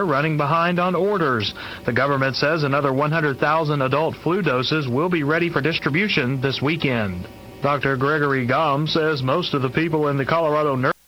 running behind on orders. The government says another 100,000 adult flu doses will be ready for distribution this weekend. Dr. Gregory Gom says most of the people in the Colorado nursing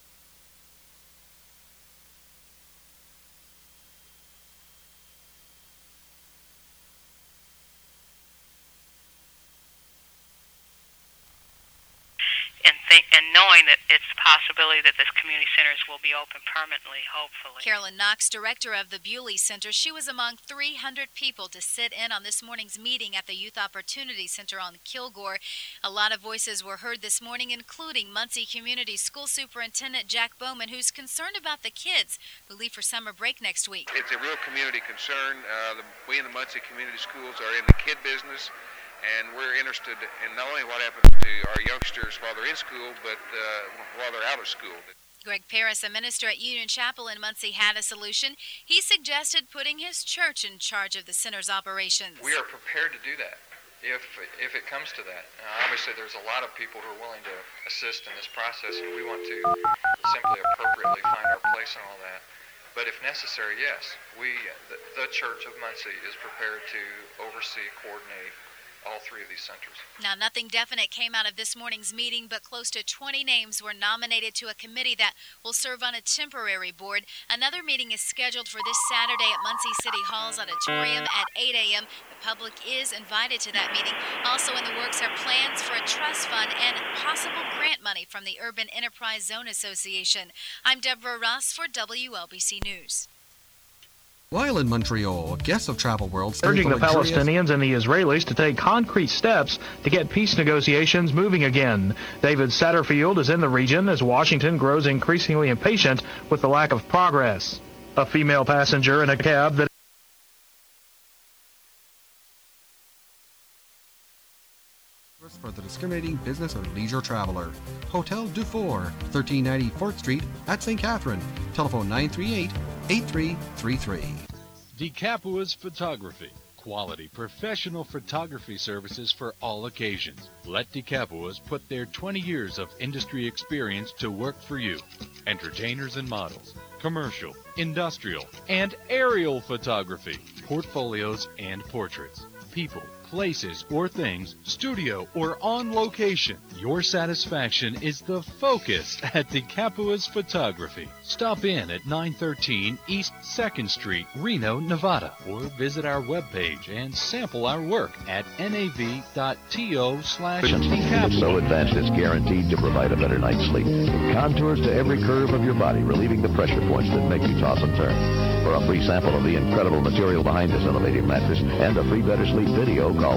and knowing that it's a possibility that this community centers will be open permanently, hopefully. Carolyn Knox, director of the Bewley Center, she was among 300 people to sit in on this morning's meeting at the Youth Opportunity Center on Kilgore. A lot of voices were heard this morning, including Muncie Community School Superintendent Jack Bowman, who's concerned about the kids who leave for summer break next week. It's a real community concern. We in the Muncie Community Schools are in the kid business, and we're interested in not only what happens to our youngsters while they're in school, but while they're out of school. Greg Paris, a minister at Union Chapel in Muncie, had a solution. He suggested putting his church in charge of the center's operations. We are prepared to do that if it comes to that. Obviously, there's a lot of people who are willing to assist in this process, and we want to simply appropriately find our place in all that. But if necessary, yes, the Church of Muncie is prepared to oversee, coordinate all three of these centers. Now, nothing definite came out of this morning's meeting, but close to 20 names were nominated to a committee that will serve on a temporary board. Another meeting is scheduled for this Saturday at Muncie City Hall's auditorium at 8 a.m. The public is invited to that meeting. Also in the works are plans for a trust fund and possible grant money from the Urban Enterprise Zone Association. I'm Deborah Ross for WLBC News. While in Montreal, guests of Travel World urging the Palestinians and the Israelis to take concrete steps to get peace negotiations moving again. David Satterfield is in the region as Washington grows increasingly impatient with the lack of progress. A female passenger in a cab that for the discriminating business or leisure traveler. Hotel Dufour, 1390 4th Street at St. Catherine. Telephone 938-8333. DeCapua's Photography. Quality professional photography services for all occasions. Let DeCapua's put their 20 years of industry experience to work for you. Entertainers and models, commercial, industrial, and aerial photography, portfolios and portraits, people, places, or things, studio or on location. Your satisfaction is the focus at DeCapua's Photography. Stop in at 913 East 2nd Street, Reno, Nevada, or visit our webpage and sample our work at nav.to/DeCapua. It's so advanced it's guaranteed to provide a better night's sleep. Contours to every curve of your body, relieving the pressure points that make you toss and turn. For a free sample of the incredible material behind this innovative mattress and a free Better Sleep video, call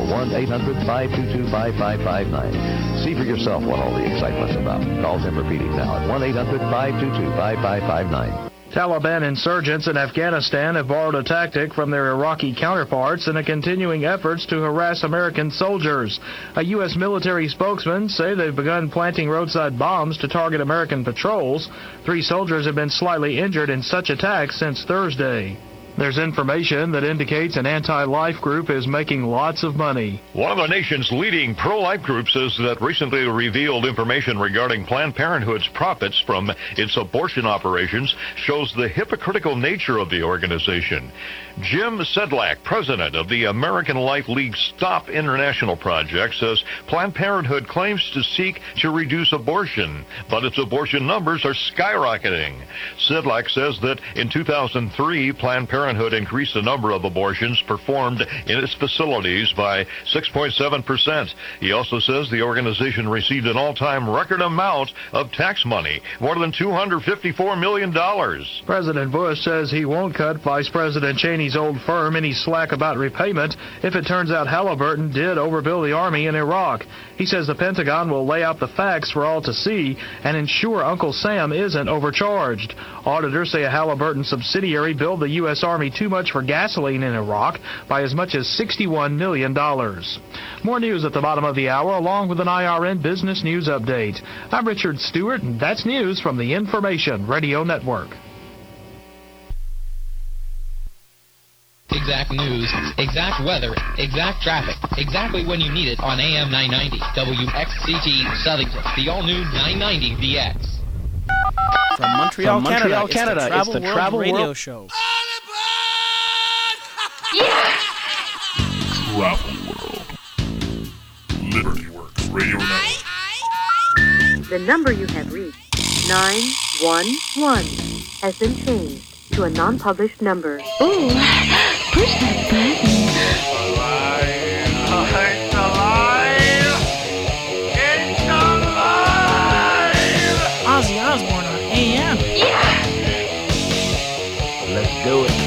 1-800-522-5559. See for yourself what all the excitement's about. Call them repeating now at 1-800-522-5559. Taliban insurgents in Afghanistan have borrowed a tactic from their Iraqi counterparts in a continuing efforts to harass American soldiers. A U.S. military spokesman say they've begun planting roadside bombs to target American patrols. 3 soldiers have been slightly injured in such attacks since Thursday. There's information that indicates an anti-life group is making lots of money. One of the nation's leading pro-life groups says that recently revealed information regarding Planned Parenthood's profits from its abortion operations shows the hypocritical nature of the organization. Jim Sedlak, president of the American Life League Stop International Project, says Planned Parenthood claims to seek to reduce abortion, but its abortion numbers are skyrocketing. Sedlak says that in 2003, Planned Parenthood increased the number of abortions performed in its facilities by 6.7%. He also says the organization received an all-time record amount of tax money, more than $254 million. President Bush says he won't cut Vice President Cheney's old firm any slack about repayment if it turns out Halliburton did overbill the Army in Iraq. He says the Pentagon will lay out the facts for all to see and ensure Uncle Sam isn't overcharged. Auditors say a Halliburton subsidiary billed the U.S. Army too much for gasoline in Iraq by as much as $61 million. More news at the bottom of the hour, along with an IRN Business News Update. I'm Richard Stewart, and that's news from the Information Radio Network. Exact news, exact weather, exact traffic, exactly when you need it on AM 990, WXCT Southington, the all-new 990 VX. From Montreal, Canada, it's the Travel World Radio Show. Travel World. Liberty Works Radio Network. The number you have reached, 911, has been changed to a non-published number. Ooh, push that button. Ozzy Osbourne on AM. Yeah! Let's do it.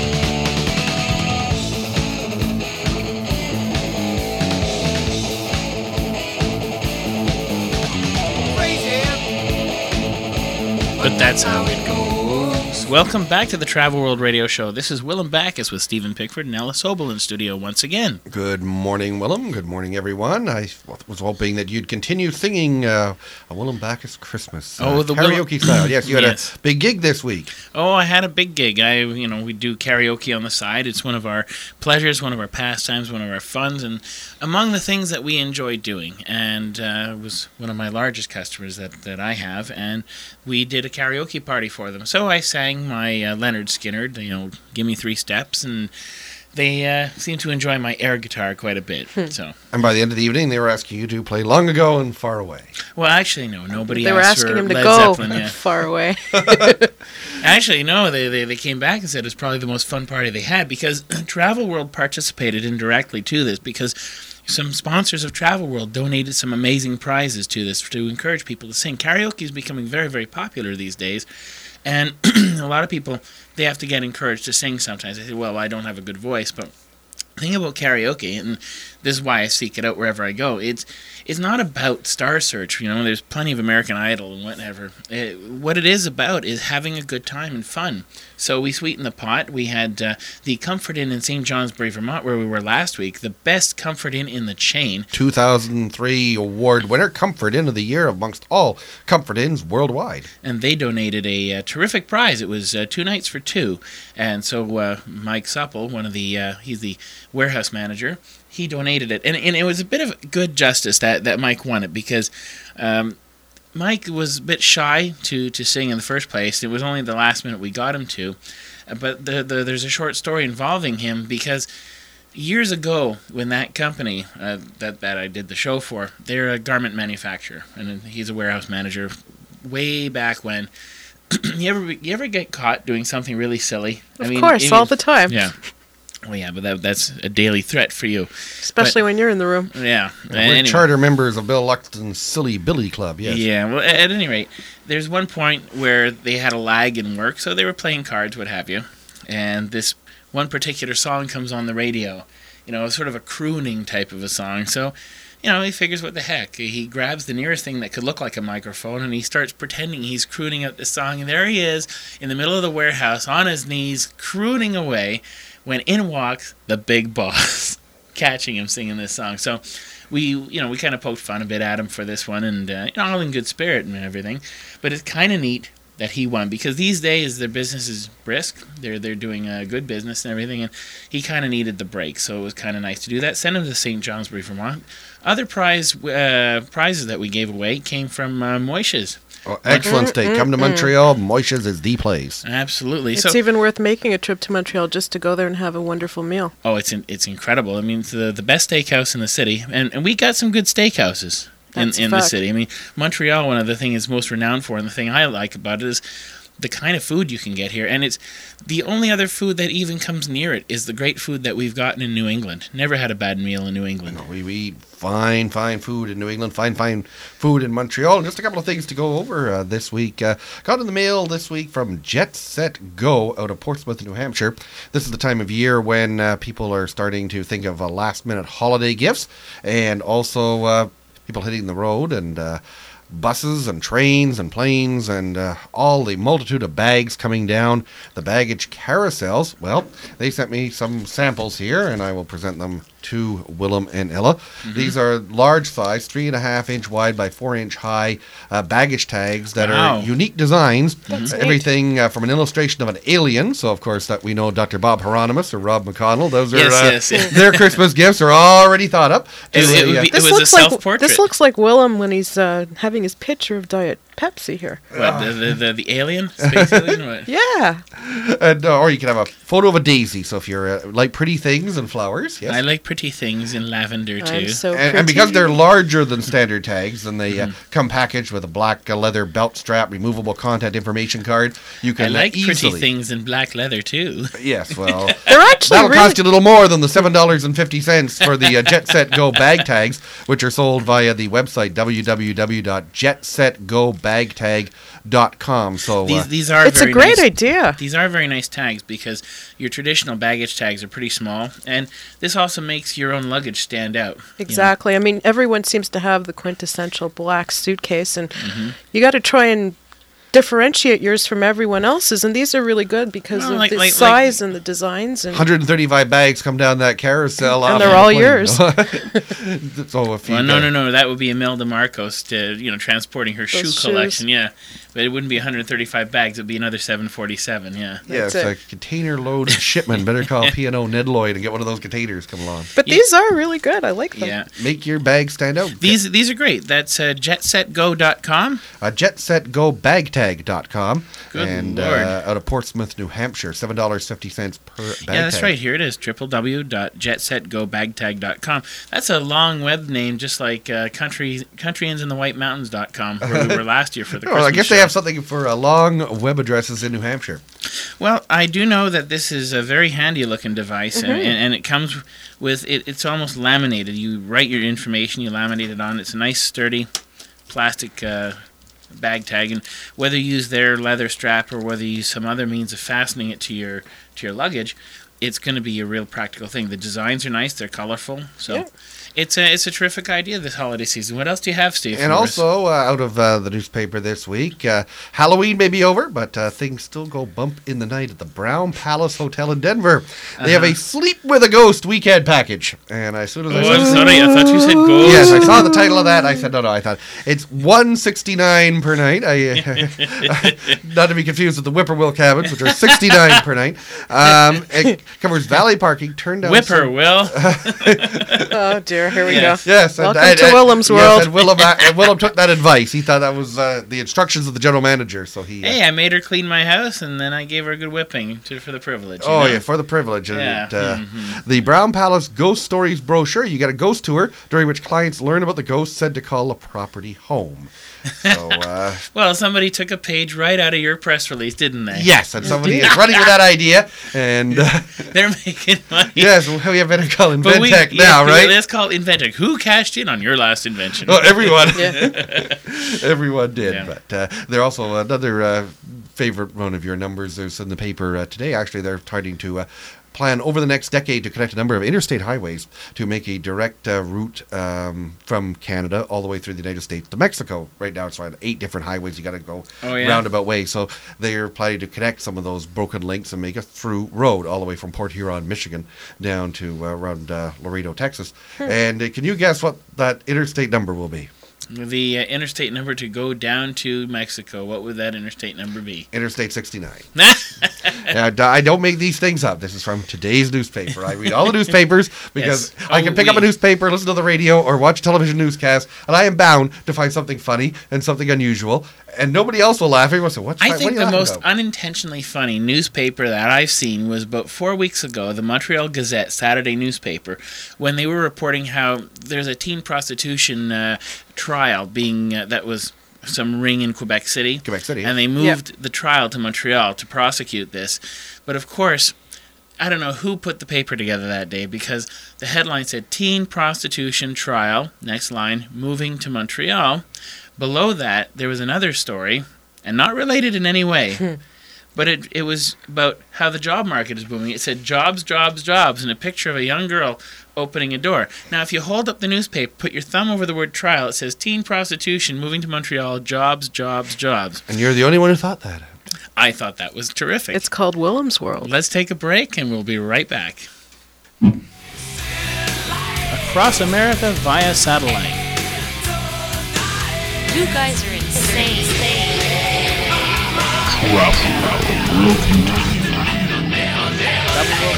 But that's how it goes. Welcome back to the Travel World Radio Show. This is Willem Backus with Stephen Pickford and Ella Sobel in studio once again. Good morning, Willem. Good morning, everyone. I was hoping that you'd continue singing a Willem Backus Christmas the karaoke style. Yes, you had Yes. a big gig this week. Oh, I had a big gig. We do karaoke on the side. It's one of our pleasures, one of our pastimes, one of our funs, and among the things that we enjoy doing. And it was one of my largest customers that I have, and we did a karaoke party for them. So I sang my Leonard Skinner, Give Me Three Steps, and they seemed to enjoy my air guitar quite a bit. So. And by the end of the evening, they were asking you to play Long Ago and Far Away. Well, actually, no. Nobody They were asked asking for him to Led go Zeppelin yet. far away. Actually, no, they came back and said it was probably the most fun party they had because Travel World participated indirectly to this because some sponsors of Travel World donated some amazing prizes to this to encourage people to sing. Karaoke is becoming very, very popular these days, and a lot of people, they have to get encouraged to sing sometimes. They say, well, I don't have a good voice, but the thing about karaoke, and this is why I seek it out wherever I go, it's not about Star Search. There's plenty of American Idol and whatever. What it is about is having a good time and fun. So we sweeten the pot. We had the Comfort Inn in St. Johnsbury, Vermont, where we were last week, the best Comfort Inn in the chain. 2003 award winner, Comfort Inn of the Year amongst all Comfort Inns worldwide. And they donated a terrific prize. It was 2 nights for 2. And so Mike Supple, he's the warehouse manager, he donated it. And it was a bit of good justice that Mike won it because Mike was a bit shy to sing in the first place. It was only the last minute we got him to. But there's a short story involving him because years ago when that company that I did the show for, they're a garment manufacturer. And he's a warehouse manager way back when. You ever get caught doing something really silly? Of course, all the time. Yeah. Well, yeah, but that's a daily threat for you. Especially when you're in the room. Yeah. We're charter members of Bill Luxton's Silly Billy Club, yes. Yeah, well, at any rate, there's one point where they had a lag in work, so they were playing cards, what have you, and this one particular song comes on the radio, sort of a crooning type of a song, so he figures what the heck. He grabs the nearest thing that could look like a microphone and he starts pretending he's crooning out this song. And there he is in the middle of the warehouse on his knees, crooning away, when in walks the big boss, catching him singing this song. So we kind of poked fun a bit at him for this one and all in good spirit and everything. But it's kind of neat that he won because these days their business is brisk. They're doing a good business and everything, and he kind of needed the break, so it was kind of nice to do that. Send him to St. Johnsbury, Vermont. Other prizes that we gave away came from Moishes. Oh, excellent steak. Come to Montreal. Moishes is the place. Absolutely. It's even worth making a trip to Montreal just to go there and have a wonderful meal. Oh, it's incredible. I mean, it's the best steakhouse in the city, and we got some good steakhouses in the city. I mean, Montreal, one of the things it's most renowned for, and the thing I like about it is the kind of food you can get here. And it's the only other food that even comes near it is the great food that we've gotten in New England. Never had a bad meal in New England. No, we eat fine food in New England, fine food in Montreal. And just a couple of things to go over this week. Got in the mail this week from Jet Set Go out of Portsmouth, New Hampshire. This is the time of year when people are starting to think of last-minute holiday gifts, and also people hitting the road and buses and trains and planes and all the multitude of bags coming down the baggage carousels. Well, they sent me some samples here, and I will present them to Willem and Ella. Mm-hmm. These are large size, 3.5 inch wide by 4 inch high baggage tags that are unique designs. That's everything from an illustration of an alien. So, of course, that we know Dr. Bob Hieronymus or Rob McConnell. Those are their Christmas gifts are already thought up. It was a self-portrait. This looks like Willem when he's having his picture of Diet Pepsi here. What, the alien? Space alien? What? Yeah. And, or you can have a photo of a daisy. So if you're like pretty things and flowers, yes. I like pretty things in lavender too. I'm so and because they're larger than standard tags, and they come packaged with a black leather belt strap, removable contact information card, you can I like easily... pretty things in black leather too. Yes, well, they're actually that'll cost you a little more than the $7.50 for the Jet Set Go bag tags, which are sold via the website www.jetsetgobagtag.com. So these are it's very a great nice, idea. These are very nice tags because your traditional baggage tags are pretty small, and this also makes your own luggage stand out. Exactly. I mean, everyone seems to have the quintessential black suitcase, and you got to try and differentiate yours from everyone else's, and these are really good because of the size and the designs. And 135 bags come down that carousel, and they're all yours. So if you no, that would be Imelda Marcos transporting her shoe shoes. collection, yeah. But it wouldn't be 135 bags; it'd be another 747, yeah. Yeah, it's a container load shipment. Better call P&O Ned Lloyd and get one of those containers come along. But these are really good. I like them. Yeah. Make your bag stand out. These are great. That's jetsetgo.com. Jetsetgobagtag.com. Good and Lord. Out of Portsmouth, New Hampshire, $7.50 per bag Yeah, that's tag. right. Here it is, www.jetsetgobagtag.com. That's a long web name, just like countryinsinthewhitemountains.com, where we were last year for the Christmas I guess show. they have something for long web addresses in New Hampshire. Well, I do know that this is a very handy-looking device, and it comes with it's almost laminated. You write your information, you laminate it on. It's a nice, sturdy plastic bag tag, and whether you use their leather strap or whether you use some other means of fastening it to your luggage, it's going to be a real practical thing. The designs are nice; they're colorful, so. It's a terrific idea this holiday season. What else do you have, Steve? And also, out of the newspaper this week, Halloween may be over, but things still go bump in the night at the Brown Palace Hotel in Denver. They have a Sleep with a Ghost weekend package. And as soon as I thought you said ghost. Yes, I saw the title of that. I said, no, I thought it's $169 per night. Not to be confused with the Whippoorwill cabins, which are $69 per night. It covers valet parking, turn down. Whippoorwill. Oh, dear. Here we go. Yes. Welcome to Willem's World. Yes, and Willem took that advice. He thought that was the instructions of the general manager. So he. Hey, I made her clean my house, and then I gave her a good whipping for the privilege. Oh, yeah, for the privilege. Yeah. And the Brown Palace Ghost Stories brochure. You get a ghost tour during which clients learn about the ghosts said to call a property home. So, well, somebody took a page right out of your press release, didn't they? Yes, and somebody is running with that idea, and they're making money. Yes, we better call Inventec now, right? Let's call Inventec. Who cashed in on your last invention? Oh, everyone. Everyone did. Yeah. But they're also another favorite one of your numbers is in the paper today. Actually, they're starting to plan over the next decade to connect a number of interstate highways to make a direct route from Canada all the way through the United States to Mexico. Right now it's around 8 different highways you got to go roundabout way. So they're planning to connect some of those broken links and make a through road all the way from Port Huron, Michigan down to around Laredo, Texas. And can you guess what that interstate number will be? The interstate number to go down to Mexico, what would that interstate number be? Interstate 69. I don't make these things up. This is from today's newspaper. I read all the newspapers because I can pick up a newspaper, listen to the radio, or watch a television newscast, and I am bound to find something funny and something unusual, and nobody else will laugh. Everyone will say, I think the most unintentionally funny newspaper that I've seen was about 4 weeks ago, the Montreal Gazette Saturday newspaper, when they were reporting how there's a teen prostitution trial being that was some ring in Quebec City. And they moved the trial to Montreal to prosecute this. But of course, I don't know who put the paper together that day because the headline said teen prostitution trial, next line, moving to Montreal. Below that, there was another story, and not related in any way. But it was about how the job market is booming. It said jobs, jobs, jobs, and a picture of a young girl opening a door. Now, if you hold up the newspaper, put your thumb over the word trial, it says teen prostitution, moving to Montreal, jobs, jobs, jobs. And you're the only one who thought that. I thought that was terrific. It's called Willem's World. Let's take a break, and we'll be right back. Across America via satellite. You guys are insane.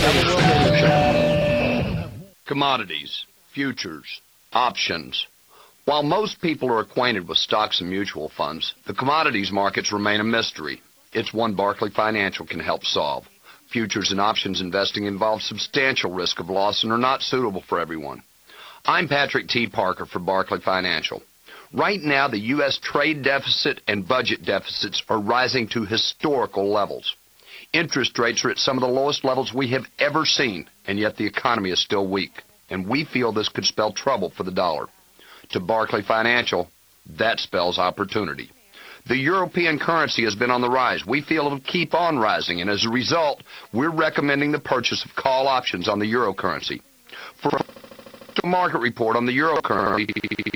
Commodities, futures, options. While most people are acquainted with stocks and mutual funds, the commodities markets remain a mystery. It's one Barclay Financial can help solve. Futures and options investing involves substantial risk of loss and are not suitable for everyone. I'm Patrick T. Parker for Barclay Financial. Right now, the U.S. trade deficit and budget deficits are rising to historical levels. Interest rates are at some of the lowest levels we have ever seen, and yet the economy is still weak, and we feel this could spell trouble for the dollar. To Barclay Financial, that spells opportunity. The European currency has been on the rise. We feel it will keep on rising, and as a result, we're recommending the purchase of call options on the euro currency. For a market report on the euro currency,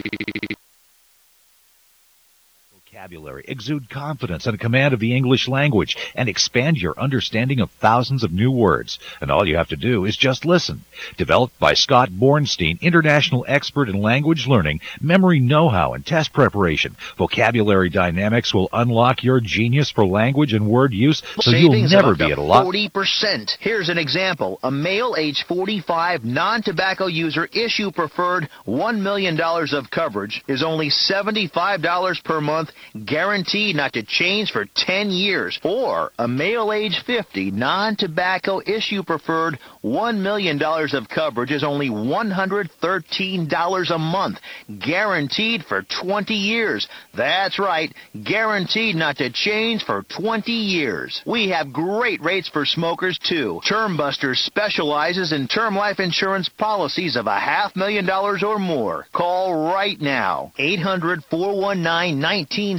vocabulary, exude confidence and a command of the English language, and expand your understanding of thousands of new words. And all you have to do is just listen. Developed by Scott Bornstein, international expert in language learning, memory know-how, and test preparation, Vocabulary Dynamics will unlock your genius for language and word use so you'll never be at a loss. 40%. Here's an example. A male age 45 non-tobacco user issue preferred $1 million of coverage is only $75 per month, guaranteed not to change for 10 years. Or a male age 50 non-tobacco issue preferred $1 million of coverage is only $113 a month, guaranteed for 20 years. That's right, guaranteed not to change for 20 years. We have great rates for smokers too. Term Busters specializes in term life insurance policies of $500,000 or more. Call right now. 800-419-1964.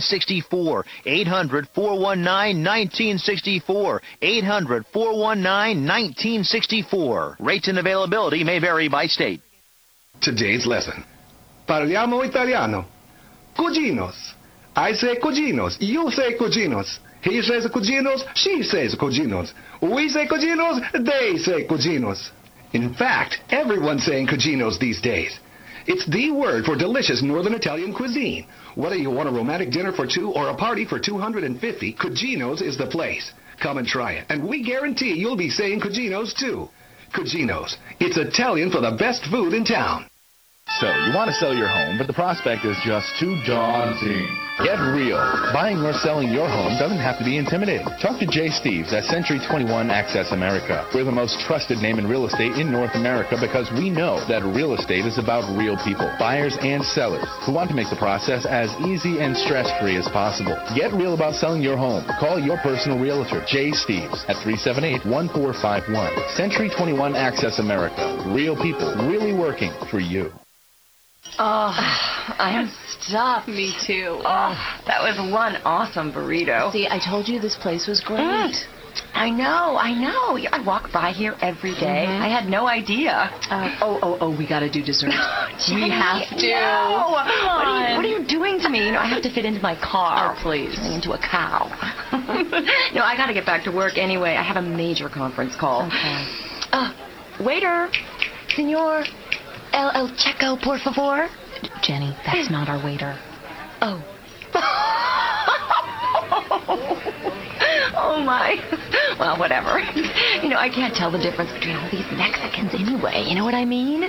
800-419-1964. 800-419-1964. Rates and availability may vary by state. Today's lesson. Parliamo italiano. Cuginos. I say cuginos. You say cuginos. He says cuginos. She says cuginos. We say cuginos. They say cuginos. In fact, everyone's saying cuginos these days. It's the word for delicious Northern Italian cuisine. Whether you want a romantic dinner for two or a party for 250, Cugino's is the place. Come and try it, and we guarantee you'll be saying Cugino's too. Cugino's. It's Italian for the best food in town. So, you want to sell your home, but the prospect is just too daunting. Get real. Buying or selling your home doesn't have to be intimidating. Talk to Jay Steves at Century 21 Access America. We're the most trusted name in real estate in North America because we know that real estate is about real people, buyers and sellers, who want to make the process as easy and stress-free as possible. Get real about selling your home. Call your personal realtor, Jay Steves, at 378-1451. Century 21 Access America. Real people, really working for you. Oh, I'm stuffed. Me too. Oh, that was one awesome burrito. See, I told you this place was great. I know. I walk by here every day. I had no idea. We gotta do dessert. We have to. No. What are you doing to me? I have to fit into my car. Oh, please. Into a cow. No, I gotta get back to work anyway. I have a major conference call. Okay. Waiter. Senor. El Checo, por favor. Jenny, that's not our waiter. Oh. Oh, my. Well, whatever. I can't tell the difference between all these Mexicans anyway. You know what I mean?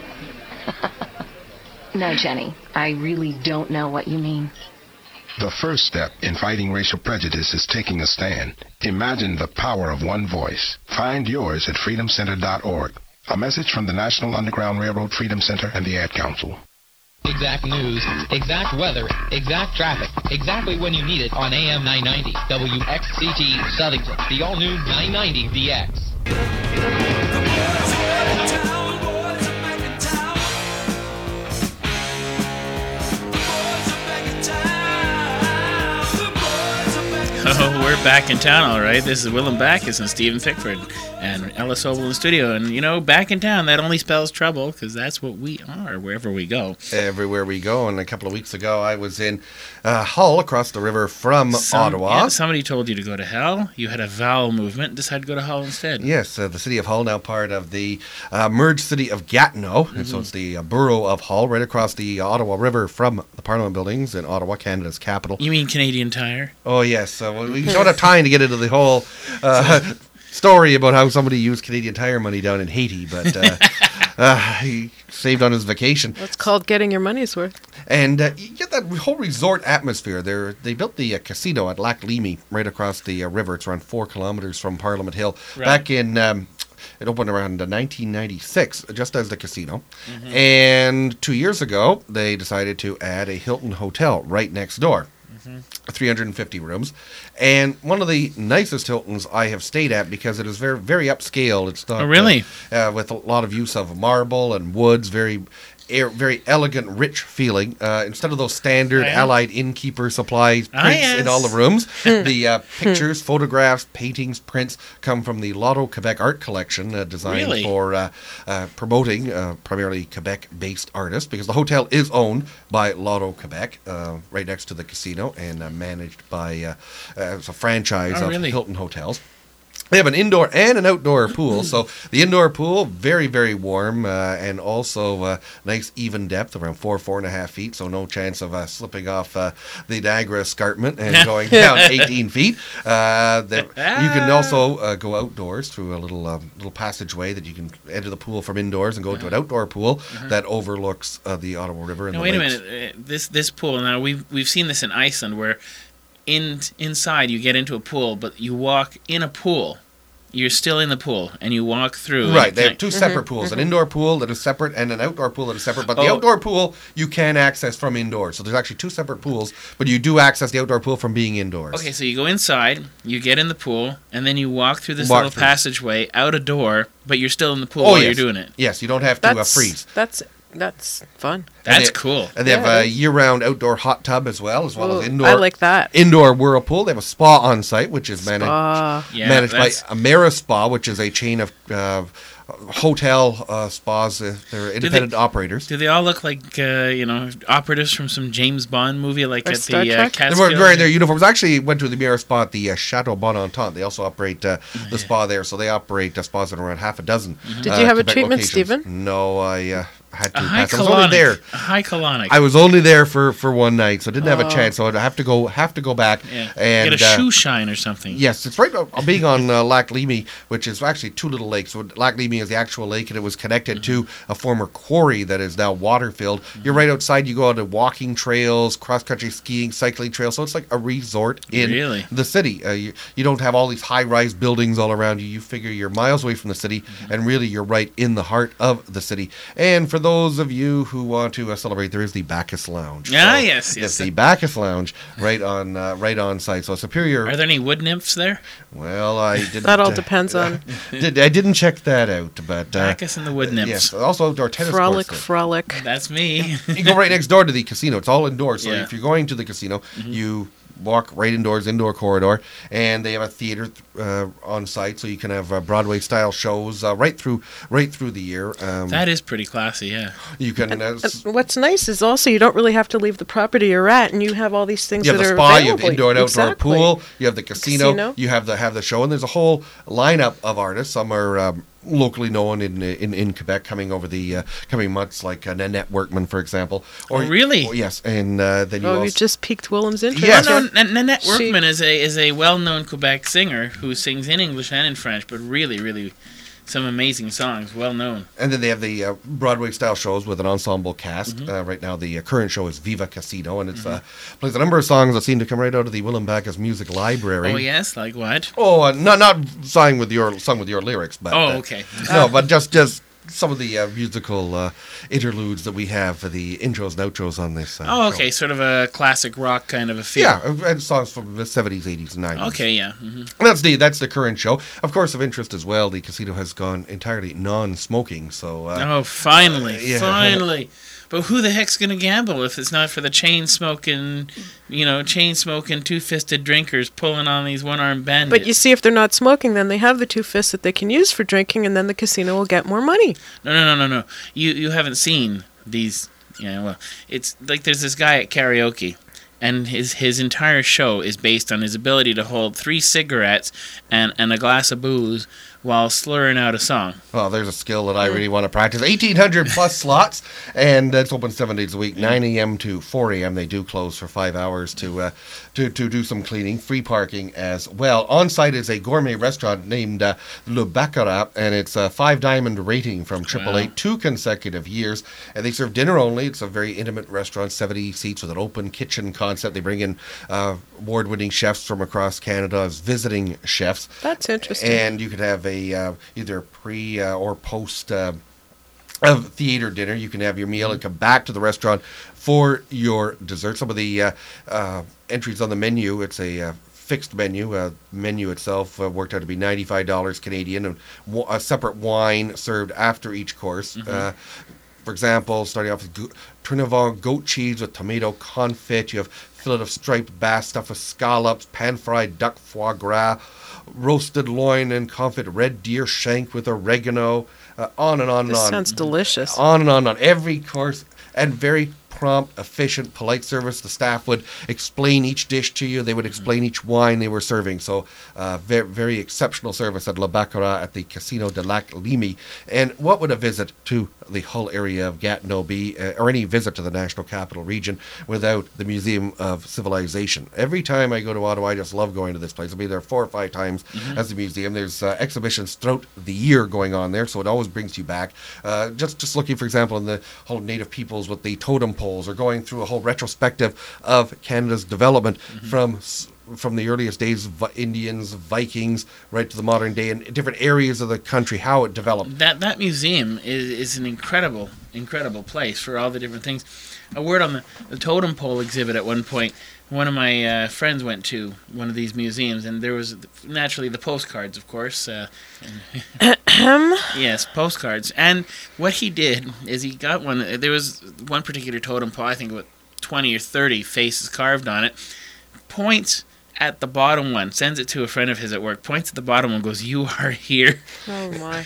No, Jenny, I really don't know what you mean. The first step in fighting racial prejudice is taking a stand. Imagine the power of one voice. Find yours at freedomcenter.org. A message from the National Underground Railroad Freedom Center and the Ad Council. Exact news, exact weather, exact traffic, exactly when you need it on AM 990, WXCT Southington, the all-new 990 VX. Oh, we're back in town, all right. This is Willem Backus and Stephen Pickford and Ellis Sobel in the studio. And, back in town, that only spells trouble because that's what we are wherever we go. Everywhere we go. And a couple of weeks ago, I was in Hull, across the river from Ottawa. Yeah, somebody told you to go to Hull. You had a vowel movement and decided to go to Hull instead. Yes, the city of Hull, now part of the merged city of Gatineau. Mm-hmm. And so it's the borough of Hull, right across the Ottawa River from the Parliament buildings in Ottawa, Canada's capital. You mean Canadian Tire? Oh, yes. We don't have time to get into the whole story about how somebody used Canadian Tire money down in Haiti, but He saved on his vacation. That's called getting your money's worth. And you get that whole resort atmosphere there. They built the casino at Lac Leamy right across the river. It's around 4 kilometers from Parliament Hill. Right. Back in, it opened around 1996, just as the casino. And 2 years ago, they decided to add a Hilton hotel right next door. 350 rooms, and one of the nicest Hiltons I have stayed at because it is very, very upscale. It's not really with a lot of use of marble and woods, very elegant, rich feeling. Instead of those standard Allied innkeeper supplies prints in all the rooms, the pictures, photographs, paintings, prints come from the Lotto Quebec art collection, designed for promoting primarily Quebec-based artists, because the hotel is owned by Lotto Quebec, right next to the casino, and managed by it's a franchise of Hilton hotels. They have an indoor and an outdoor pool. So the indoor pool, very, very warm, and also nice even depth, around 4.5 feet. So no chance of slipping off the Niagara Escarpment and going down 18 feet. You can also go outdoors through a little passageway that you can enter the pool from indoors and go to an outdoor pool that overlooks the Ottawa River. And now, wait a minute. This pool, now we've seen this in Iceland where inside you get into a pool, but you walk in a pool. You're still in the pool, and you walk through. Right, they have two separate pools. An indoor pool that is separate and an outdoor pool that is separate. But the outdoor pool you can access from indoors. So there's actually two separate pools, but you do access the outdoor pool from being indoors. Okay, so you go inside, you get in the pool, and then you walk through this little passageway, out a door, but you're still in the pool while you're doing it. Yes, you don't have to freeze. That's fun. That's cool. And they have a year-round outdoor hot tub as well as indoor. I like that. Indoor whirlpool. They have a spa on site, which is managed by Amerispa, which is a chain of hotel spas. They're independent operators. Do they all look like operatives from some James Bond movie, like at Star the Trek? They're wearing their uniforms. Actually, went to the Amerispa at the Chateau Bonentente. They also operate the spa there, so they operate spas in around half a dozen. Did you have a Quebec treatment, locations. Stephen? No, I had to pass. I was only there. A high colonic. I was only there for one night, so I didn't have a chance. So I'd have to go back and get a shoe shine or something. Yes, it's right being on Lac Leamy, which is actually two little lakes. So Lac Leamy is the actual lake, and it was connected to a former quarry that is now water filled. You're right outside. You go on to walking trails, cross country skiing, cycling trails. So it's like a resort in the city. You don't have all these high rise buildings all around you. You figure you're miles away from the city, and really you're right in the heart of the city. And for those of you who want to celebrate, there is the Bacchus Lounge. Yes. The Bacchus Lounge right on site. So Superior. Are there any wood nymphs there? Well, I didn't. That all depends on. I didn't check that out, but Bacchus and the wood nymphs. Yes, also outdoor tennis courts. Frolic. That's me. You go right next door to the casino. It's all indoors. So if you're going to the casino, you walk right indoors, indoor corridor, and they have a theater on site, so you can have Broadway style shows right through the year. That is pretty classy, yeah. You can. What's nice is also you don't really have to leave the property you're at, and you have all these things that are available. You have the spa, you have indoor and outdoor pool, you have the casino, you have the show, and there's a whole lineup of artists. Some are locally known in Quebec, coming over the coming months, like Nanette Workman, for example. Really? Yes, and then you just piqued Willem's interest. Yes. Nanette Workman is a well-known Quebec singer who sings in English and in French, but really, really some amazing songs, well known. And then they have the Broadway style shows with an ensemble cast. Right now, the current show is Viva Casino, and it's plays a number of songs that seem to come right out of the Willem Bacchus Music Library. Oh yes, like what? Oh, not sung with your lyrics, but okay. No, but just some of the musical interludes that we have for the intros and outros on this. Okay, sort of a classic rock kind of a feel. Yeah, and songs from the 70s, 80s, and 90s. Okay, yeah. That's the current show. Of course, of interest as well, the casino has gone entirely non-smoking. So. Finally. But who the heck's going to gamble if it's not for the chain-smoking, two-fisted drinkers pulling on these one-armed bandits? But you see, if they're not smoking, then they have the two fists that they can use for drinking, and then the casino will get more money. No. You haven't seen these. It's like there's this guy at karaoke, and his entire show is based on his ability to hold 3 cigarettes and a glass of booze while slurring out a song. Well, there's a skill that I really want to practice. 1,800 plus slots, and it's open 7 days a week, 9 a.m. to 4 a.m. They do close for 5 hours to do some cleaning, free parking as well. On site is a gourmet restaurant named Le Baccarat, and it's a 5-diamond rating from AAA, 2 consecutive years, and they serve dinner only. It's a very intimate restaurant, 70 seats with an open kitchen concept. They bring in award-winning chefs from across Canada as visiting chefs. That's interesting. And you could have a either pre or post theater dinner. You can have your meal and come back to the restaurant for your dessert. Some of the entries on the menu, it's a fixed menu. Menu itself worked out to be $95 Canadian, and a separate wine served after each course. For example, starting off with Trinidad goat cheese with tomato confit. You have fillet of striped bass stuffed with scallops, pan-fried duck foie gras, roasted loin and confit, red deer shank with oregano, on and on and on. This sounds delicious. On and on. Every course, and very prompt, efficient, polite service. The staff would explain each dish to you. They would explain each wine they were serving. So very, very exceptional service at Le Baccarat at the Casino de Lac Limy. And what would a visit to the Hull area of Gatineau be, or any visit to the National Capital Region, without the Museum of Civilization? Every time I go to Ottawa, I just love going to this place. I'll be there 4 or 5 times as a museum. There's exhibitions throughout the year going on there, so it always brings you back. Just looking, for example, in the whole Native peoples with the totem poles, or going through a whole retrospective of Canada's development from the earliest days of Indians, Vikings, right to the modern day, and different areas of the country, how it developed. That museum is an incredible place for all the different things. A word on the totem pole exhibit at one point. One of my friends went to one of these museums, and there was naturally the postcards, of course. Yes, postcards. And what he did is he got one. There was one particular totem pole, I think with 20 or 30 faces carved on it. Points at the bottom one, sends it to a friend of his at work, points at the bottom one, goes, "You are here." Oh, my.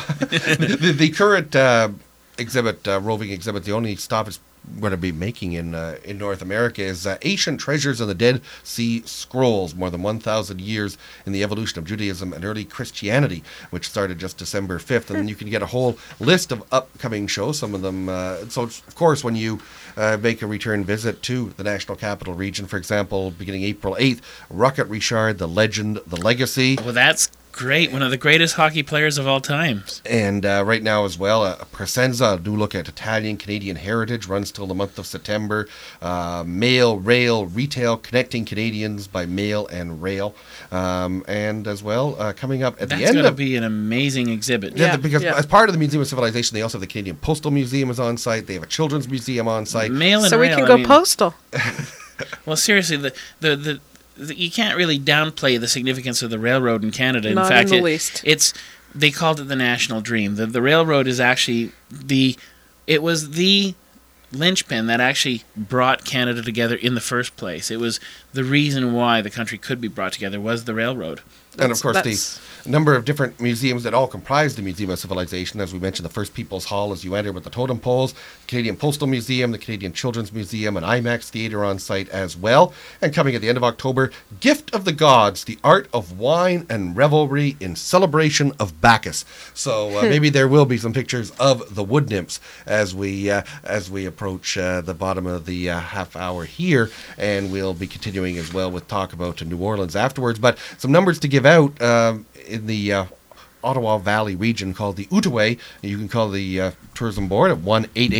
The current exhibit, roving exhibit, the only stop it's going to be making in North America is Ancient Treasures in the Dead Sea Scrolls, more than 1,000 years in the evolution of Judaism and early Christianity, which started just December 5th. And then you can get a whole list of upcoming shows, some of them. So, of course, when you make a return visit to the National Capital Region, for example, beginning April 8th, Rocket Richard, The Legend, The Legacy. Well, that's great. One of the greatest hockey players of all time. And right now as well, Presenza, a new look at Italian Canadian heritage, runs till the month of September. Mail, rail, retail, connecting Canadians by mail and rail. And as well, coming up at the end of... That's going to be an amazing exhibit. Because as part of the Museum of Civilization, they also have the Canadian Postal Museum is on site. They have a children's museum on site. Mail and so rail, we can go postal. Well, seriously, you can't really downplay the significance of the railroad in Canada. Not in fact, in the least. They called it the national dream. The railroad is actually it was the linchpin that actually brought Canada together in the first place. It was the reason why the country could be brought together was the railroad. And of course, the number of different museums that all comprise the Museum of Civilization. As we mentioned, the First People's Hall as you enter with the totem poles, Canadian Postal Museum, the Canadian Children's Museum, and IMAX Theatre on site as well. And coming at the end of October, Gift of the Gods, the Art of Wine and Revelry in Celebration of Bacchus. So maybe there will be some pictures of the wood nymphs as we approach the bottom of the half hour here, and we'll be continuing as well with talk about New Orleans afterwards. But some numbers to give out in the Ottawa Valley region called the Outaouais. You can call the tourism board at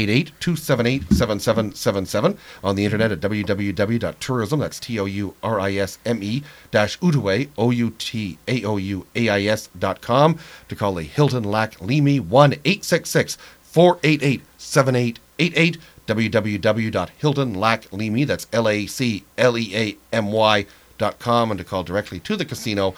1-888-278-7777, on the internet at www.tourism, that's tourisme -Outaouais, OUTAOUAIS.com, to call the Hilton Lac Limy, 1-866-488-7888, www.hiltonlaclemy, that's LACLEAMY.com, and to call directly to the casino,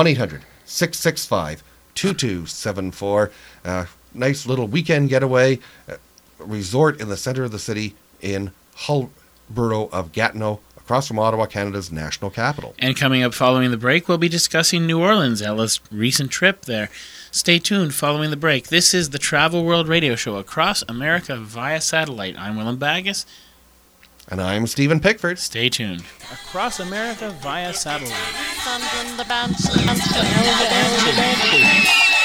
1-800-665-2274. Nice little weekend getaway, resort in the center of the city in Hull Borough of Gatineau, across from Ottawa, Canada's national capital. And coming up following the break, we'll be discussing New Orleans, Ella's recent trip there. Stay tuned following the break. This is the Travel World Radio Show across America via satellite. I'm Willem Bagus. And I'm Stephen Pickford. Stay tuned. Across America via satellite.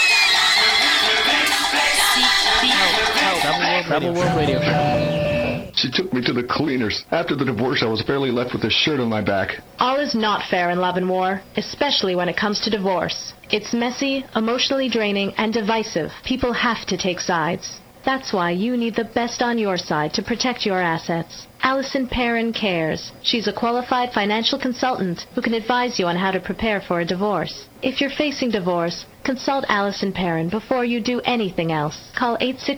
Travel World Radio Show. She took me to the cleaners. After the divorce, I was barely left with a shirt on my back. All is not fair in love and war, especially when it comes to divorce. It's messy, emotionally draining, and divisive. People have to take sides. That's why you need the best on your side to protect your assets. Allison Perrin cares. She's a qualified financial consultant who can advise you on how to prepare for a divorce. If you're facing divorce, consult Allison Perrin before you do anything else. Call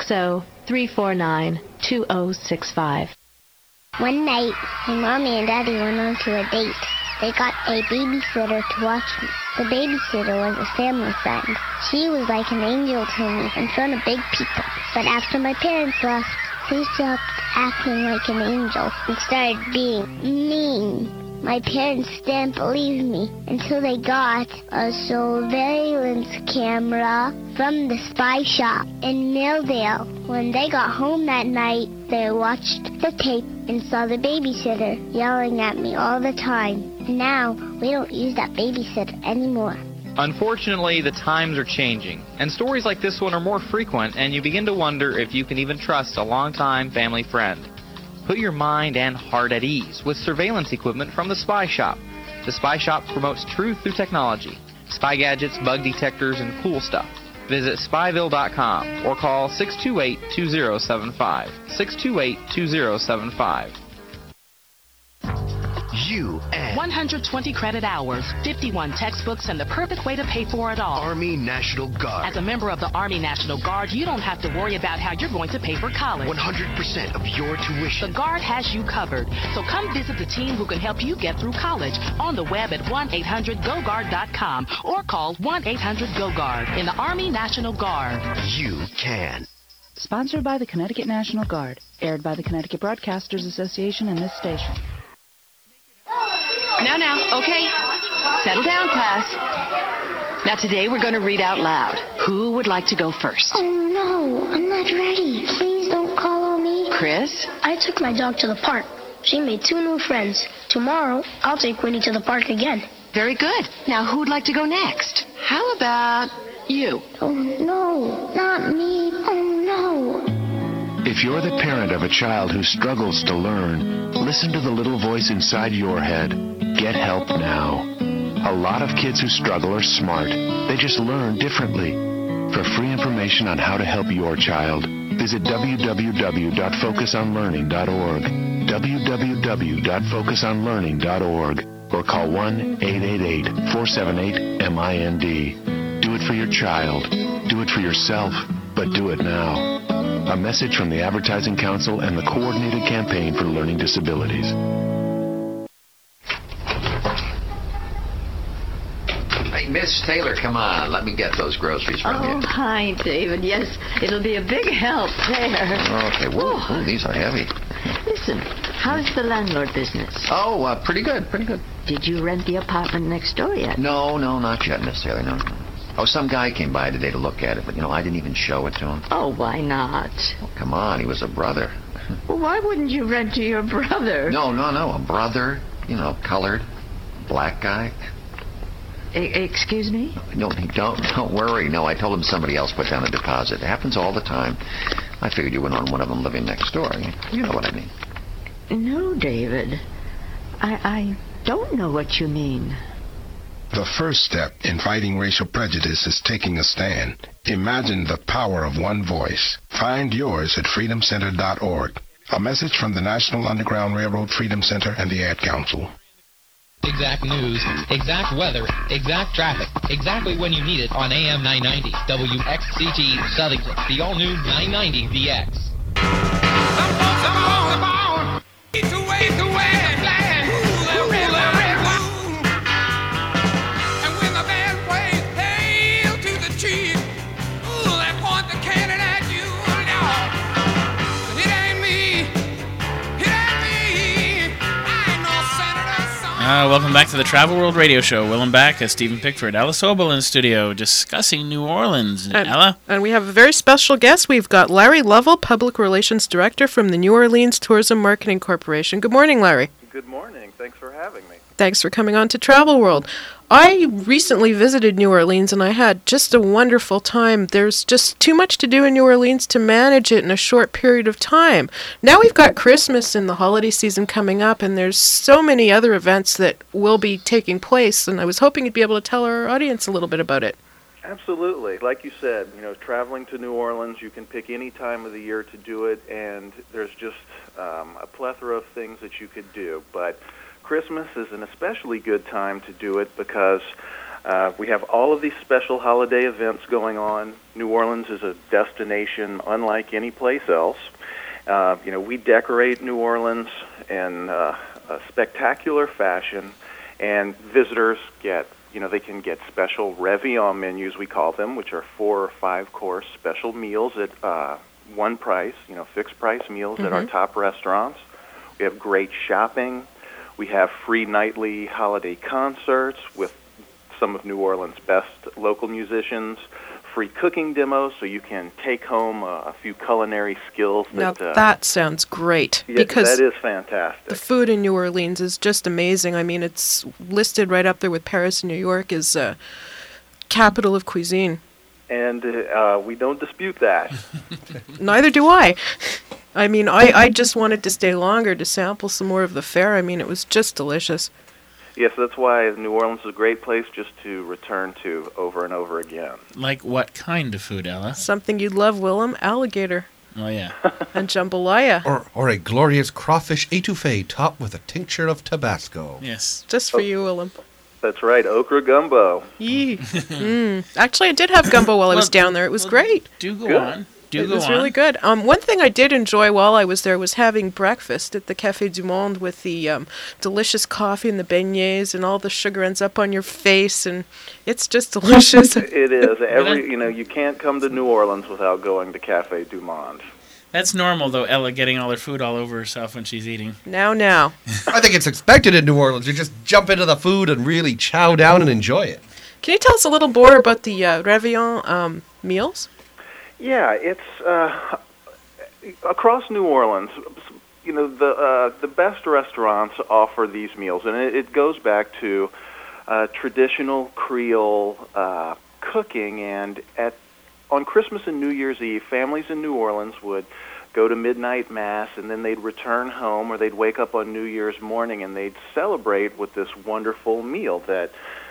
860-349-2065. One night, my mommy and daddy went on to a date. They got a babysitter to watch me. The babysitter was a family friend. She was like an angel to me in front of big people. But after my parents left, she stopped acting like an angel and started being mean. My parents didn't believe me until they got a surveillance camera from the spy shop in Milldale. When they got home that night, they watched the tape and saw the babysitter yelling at me all the time. Now, we don't use that babysitter anymore. Unfortunately, the times are changing, and stories like this one are more frequent, and you begin to wonder if you can even trust a longtime family friend. Put your mind and heart at ease with surveillance equipment from the Spy Shop. The Spy Shop promotes truth through technology, spy gadgets, bug detectors, and cool stuff. Visit spyville.com or call 628-2075. 628-2075. 120 credit hours, 51 textbooks, and the perfect way to pay for it all. Army National Guard. As a member of the Army National Guard, you don't have to worry about how you're going to pay for college. 100% of your tuition. The Guard has you covered. So come visit the team who can help you get through college on the web at 1-800-GO-GUARD.com or call 1-800-GO-GUARD. In the Army National Guard. You can. Sponsored by the Connecticut National Guard. Aired by the Connecticut Broadcasters Association and this station. Now, okay. Settle down, class. Now, today we're going to read out loud. Who would like to go first? Oh, no. I'm not ready. Please don't call on me. Chris? I took my dog to the park. She made 2 new friends. Tomorrow, I'll take Winnie to the park again. Very good. Now, who'd like to go next? How about you? Oh, no. Not me. Oh, no. If you're the parent of a child who struggles to learn, listen to the little voice inside your head. Get help now. A lot of kids who struggle are smart. They just learn differently. For free information on how to help your child, visit www.focusonlearning.org. www.focusonlearning.org or call 1-888-478-MIND. Do it for your child. Do it for yourself, but do it now. A message from the Advertising Council and the Coordinated Campaign for Learning Disabilities. Hey, Miss Taylor, come on. Let me get those groceries from you. Oh, hi, David. Yes, it'll be a big help there. Okay, whoa, these are heavy. Listen, how's the landlord business? Oh, pretty good, pretty good. Did you rent the apartment next door yet? No, not yet, Miss Taylor, no. Oh, some guy came by today to look at it, but, I didn't even show it to him. Oh, why not? Oh, come on, he was a brother. Well, why wouldn't you rent to your brother? No, a brother, colored, black guy. Excuse me? No, don't worry. No, I told him somebody else put down a deposit. It happens all the time. I figured you went on one of them living next door. You know what I mean. No, David. I don't know what you mean. The first step in fighting racial prejudice is taking a stand. Imagine the power of one voice. Find yours at freedomcenter.org. A message from the National Underground Railroad Freedom Center and the Ad Council. Exact news, exact weather, exact traffic, exactly when you need it on AM 990, WXCT Southington, the all-new 990 VX. Welcome back to the Travel World Radio Show. Will and back as Stephen Pickford, Ella Sobel in studio discussing New Orleans. Ella? And we have a very special guest. We've got Larry Lovell, Public Relations Director from the New Orleans Tourism Marketing Corporation. Good morning, Larry. Good morning. Thanks for having me. Thanks for coming on to Travel World. I recently visited New Orleans and I had just a wonderful time. There's just too much to do in New Orleans to manage it in a short period of time. Now we've got Christmas and the holiday season coming up, and there's so many other events that will be taking place, and I was hoping you'd be able to tell our audience a little bit about it. Absolutely. Like you said, traveling to New Orleans, you can pick any time of the year to do it, and there's just a plethora of things that you could do. But Christmas is an especially good time to do it because we have all of these special holiday events going on. New Orleans is a destination unlike any place else. We decorate New Orleans in a spectacular fashion, and visitors get, they can get special Réveillon menus, we call them, which are 4 or 5 course special meals at one price, fixed price meals at our top restaurants. We have great shopping. We have free nightly holiday concerts with some of New Orleans' best local musicians, free cooking demos so you can take home a few culinary skills. That sounds great. Yeah, because that is fantastic. The food in New Orleans is just amazing. I mean, it's listed right up there with Paris and New York as capital of cuisine. And we don't dispute that. Neither do I. I mean, I just wanted to stay longer to sample some more of the fare. I mean, it was just delicious. Yes, that's why New Orleans is a great place just to return to over and over again. Like what kind of food, Ella? Something you'd love, Willem. Alligator. Oh, yeah. And jambalaya. Or a glorious crawfish étouffée topped with a tincture of Tabasco. Yes. Just for you, Willem. That's right, okra gumbo. Yee. Actually, I did have gumbo while I was down there. It was great. Do go on. It was really good. One thing I did enjoy while I was there was having breakfast at the Café du Monde with the delicious coffee and the beignets, and all the sugar ends up on your face, and it's just delicious. It is. You can't come to New Orleans without going to Café du Monde. That's normal, though, Ella getting all her food all over herself when she's eating. Now. I think it's expected in New Orleans. You just jump into the food and really chow down and enjoy it. Can you tell us a little more about the Réveillon meals? Yeah, it's across New Orleans. The best restaurants offer these meals, and it goes back to traditional Creole cooking. And on Christmas and New Year's Eve, families in New Orleans would go to midnight mass, and then they'd return home, or they'd wake up on New Year's morning, and they'd celebrate with this wonderful meal that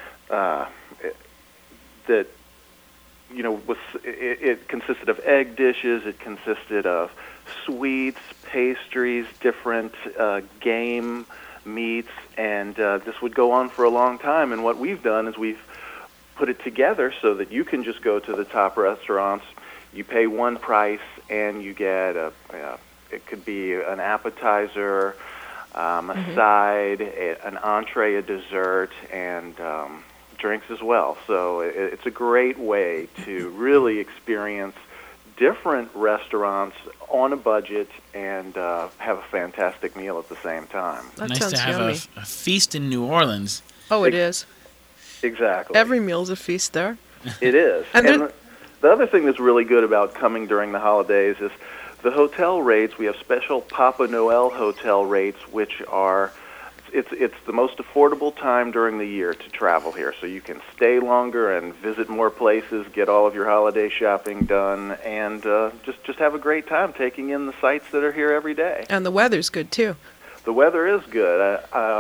it consisted of egg dishes, it consisted of sweets, pastries, different game meats, and this would go on for a long time. And what we've done is we've put it together so that you can just go to the top restaurants, you pay one price, and you get it could be an appetizer, a side, an entree, a dessert, and drinks as well. So it's a great way to really experience different restaurants on a budget and have a fantastic meal at the same time. That nice sounds to have yummy. a feast in New Orleans. Oh, it is. Exactly. Every meal's a feast there. It is. And the other thing that's really good about coming during the holidays is the hotel rates. We have special Papa Noel hotel rates, which are it's the most affordable time during the year to travel here. So you can stay longer and visit more places, get all of your holiday shopping done, and just have a great time taking in the sights that are here every day. And the weather's good, too. The weather is good.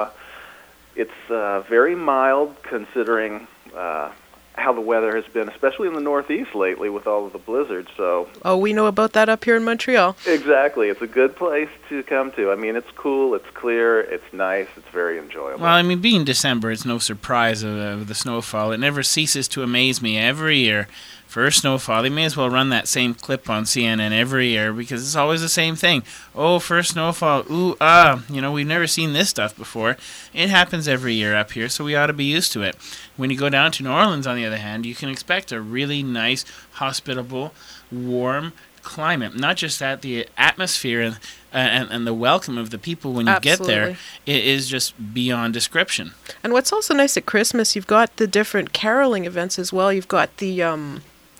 It's very mild considering how the weather has been, especially in the Northeast lately with all of the blizzards. So we know about that up here in Montreal. Exactly. It's a good place to come to. I mean, it's cool, it's clear, it's nice, it's very enjoyable. Well, I mean, being December, it's no surprise of the snowfall. It never ceases to amaze me every year. For a snowfall, they may as well run that same clip on CNN every year because it's always the same thing. Oh, first snowfall, we've never seen this stuff before. It happens every year up here, so we ought to be used to it. When you go down to New Orleans, on the other hand, you can expect a really nice, hospitable, warm climate. Not just that, the atmosphere and the welcome of the people when you get there is just beyond description. And what's also nice at Christmas, you've got the different caroling events as well. You've got the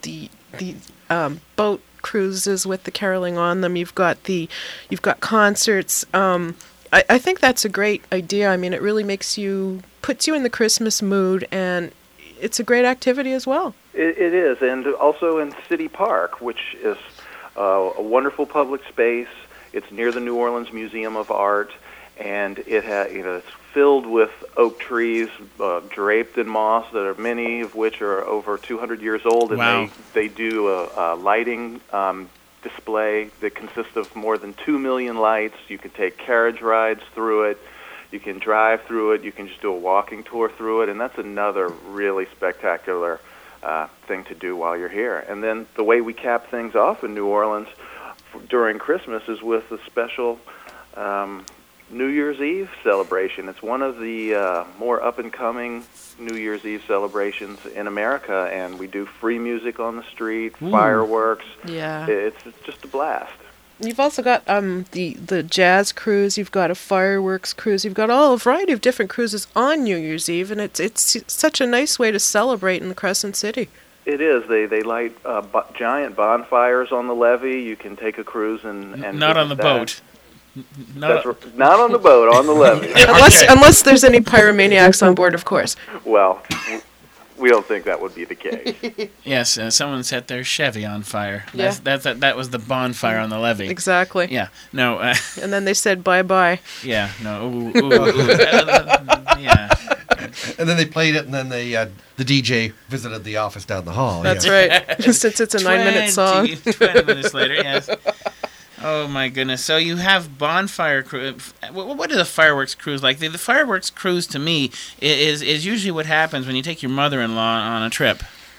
boat cruises with the caroling on them. You've got concerts. I think that's a great idea. I mean, it really makes you puts you in the Christmas mood, and it's a great activity as well. It is, and also in City Park, which is a wonderful public space. It's near the New Orleans Museum of Art, and it's filled with oak trees draped in moss that are many of which are over 200 years old, and wow. they do a lighting display that consists of more than 2 million lights. You can take carriage rides through it. You can drive through it. You can just do a walking tour through it, and that's another really spectacular thing to do while you're here. And then the way we cap things off in New Orleans during Christmas is with a special New Year's Eve celebration. It's one of the more up-and-coming New Year's Eve celebrations in America, and we do free music on the street, fireworks. Yeah. It's just a blast. You've also got the jazz cruise. You've got a fireworks cruise. You've got a variety of different cruises on New Year's Eve, and it's such a nice way to celebrate in the Crescent City. It is. They light giant bonfires on the levee. You can take a cruise and not on the boat. Not on the boat, on the levee. Unless there's any pyromaniacs on board, of course. Well, we don't think that would be the case. Yes, someone set their Chevy on fire. Yeah. That was the bonfire on the levee. Exactly. Yeah. No. And then they said bye-bye. Yeah. No. Ooh. Yeah. And then they played it, and then the DJ visited the office down the hall. That's right. Since it's a 9-minute song. 20 minutes later, yes. Oh, my goodness. So you have bonfire cruise. What is a fireworks cruise like? The fireworks cruise, to me, is usually what happens when you take your mother-in-law on a trip.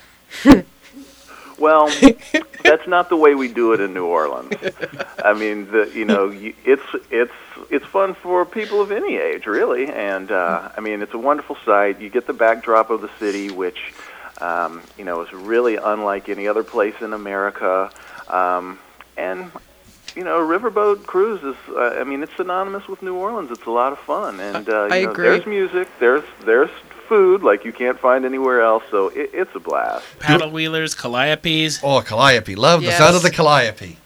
Well, that's not the way we do it in New Orleans. I mean, it's fun for people of any age, really. And, I mean, it's a wonderful sight. You get the backdrop of the city, which, is really unlike any other place in America. And... a riverboat cruise is, it's synonymous with New Orleans. It's a lot of fun. And, I agree. There's music, there's food like you can't find anywhere else, so it's a blast. Paddle wheelers, calliopes. Oh, calliope. Love the sound of the calliope.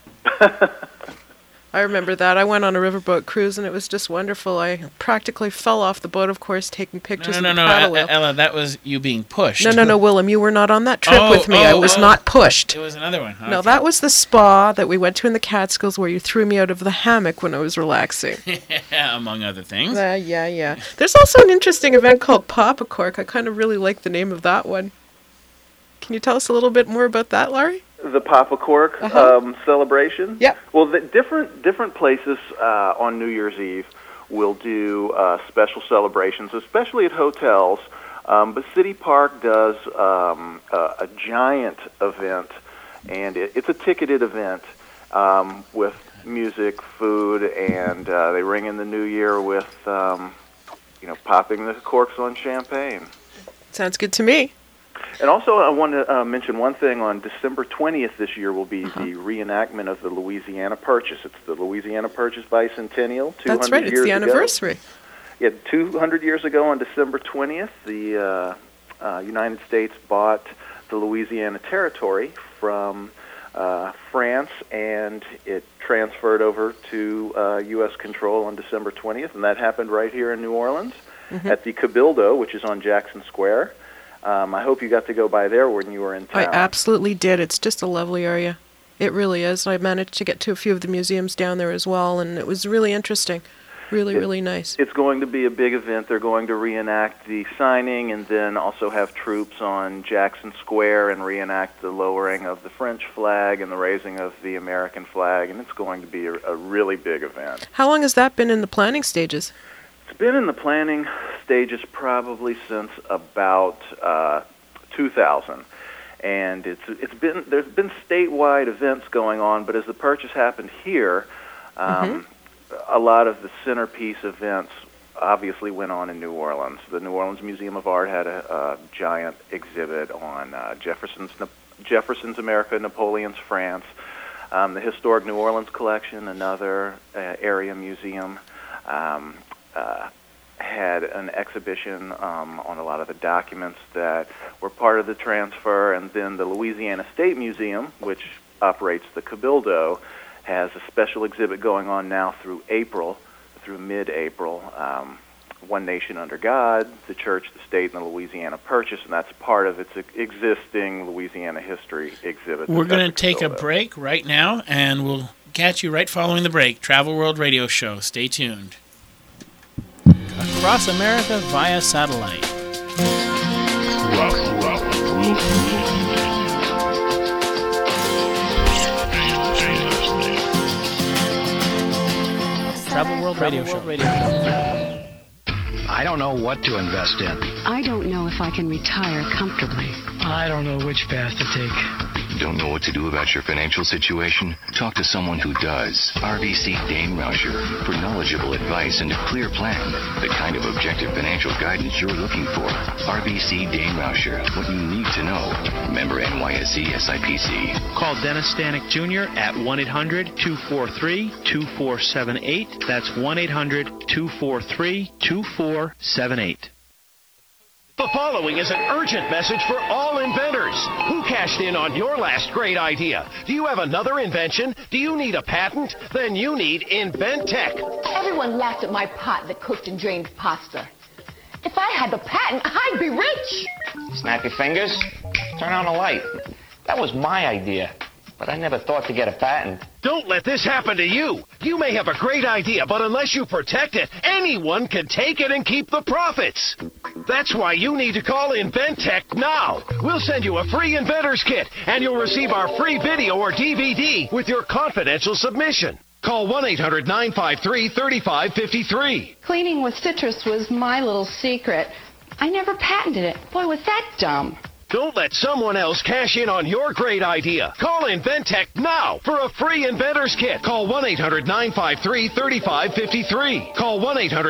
I remember that. I went on a riverboat cruise, and it was just wonderful. I practically fell off the boat, of course, taking pictures of the paddle wheel. Ella, that was you being pushed. No, Willem, you were not on that trip with me. I was not pushed. It was another one. Okay. No, that was the spa that we went to in the Catskills where you threw me out of the hammock when I was relaxing. Among other things. Yeah. There's also an interesting event called Papa Cork. I kind of really like the name of that one. Can you tell us a little bit more about that, Larry? The Papa Cork celebration? Yeah. Well, the different places on New Year's Eve will do special celebrations, especially at hotels. But City Park does a giant event, and it's a ticketed event with music, food, and they ring in the new year with, popping the corks on champagne. Sounds good to me. And also, I want to mention one thing. On December 20th this year will be the reenactment of the Louisiana Purchase. It's the Louisiana Purchase Bicentennial. That's right. It's the anniversary. Yeah, 200 years ago on December 20th, the United States bought the Louisiana Territory from France, and it transferred over to U.S. control on December 20th, and that happened right here in New Orleans at the Cabildo, which is on Jackson Square. I hope you got to go by there when you were in town. I absolutely did. It's just a lovely area. It really is. I managed to get to a few of the museums down there as well, and it was really interesting. Really nice. It's going to be a big event. They're going to reenact the signing and then also have troops on Jackson Square and reenact the lowering of the French flag and the raising of the American flag, and it's going to be a really big event. How long has that been in the planning stages? It's been in the planning stages probably since about 2000, and there's been statewide events going on, but as the purchase happened here, a lot of the centerpiece events obviously went on in New Orleans. The New Orleans Museum of Art had a giant exhibit on Jefferson's America, Napoleon's France. The Historic New Orleans Collection, another area museum, had an exhibition on a lot of the documents that were part of the transfer, and then the Louisiana State Museum, which operates the Cabildo, has a special exhibit going on now through mid-April, one nation under God, the church, the state, and the Louisiana Purchase, and that's part of its existing Louisiana history exhibit. We're going to take a break right now, and we'll catch you right following the break. Travel World Radio Show. Stay tuned. Across America via satellite. Travel World Radio Show. I don't know what to invest in. I don't know if I can retire comfortably. I don't know which path to take. Don't know what to do about your financial situation? Talk to someone who does. RBC Dane Rauscher for knowledgeable advice and a clear plan. The kind of objective financial guidance you're looking for. RBC Dane Rauscher. What you need to know. Member NYSE SIPC. Call Dennis Stanek Jr. at 1-800-243-2478. That's 1-800-243-2478. The following is an urgent message for all inventors. Who cashed in on your last great idea? Do you have another invention? Do you need a patent? Then you need InventTech. Everyone laughed at my pot that cooked and drained pasta. If I had the patent, I'd be rich. Snap your fingers, turn on a light. That was my idea, but I never thought to get a patent. Don't let this happen to you. You may have a great idea, but unless you protect it, anyone can take it and keep the profits. That's why you need to call InventTech now. We'll send you a free inventor's kit, and you'll receive our free video or DVD with your confidential submission. Call 1-800-953-3553. Cleaning with citrus was my little secret. I never patented it. Boy, was that dumb. Don't let someone else cash in on your great idea. Call InventTech now for a free inventor's kit. Call 1-800-953-3553. Call